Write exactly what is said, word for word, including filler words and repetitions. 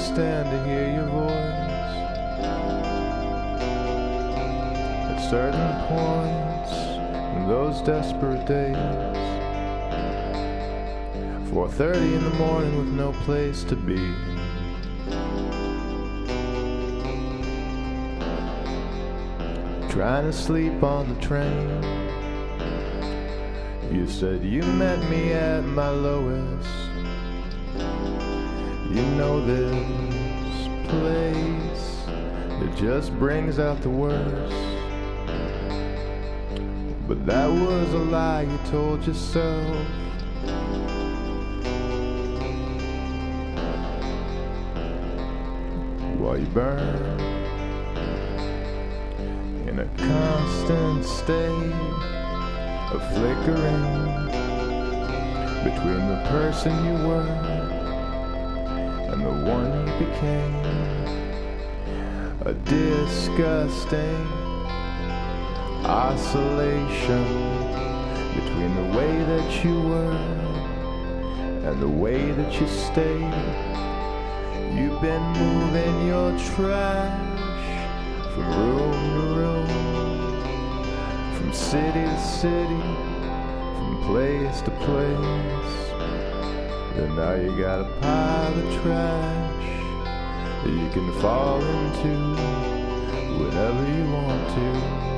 stand to hear your voice at certain points in those desperate days. four thirty in the morning with no place to be. Trying to sleep on the train. You said you met me at my lowest. You know this place, it just brings out the worst. But that was a lie you told yourself. While you burn in a constant state of flickering between the person you were and the one you became. A disgusting oscillation between the way that you were and the way that you stayed. You've been moving your trash from room to room, from city to city, from place to place. And now you got a pile of trash that you can fall into whenever you want to.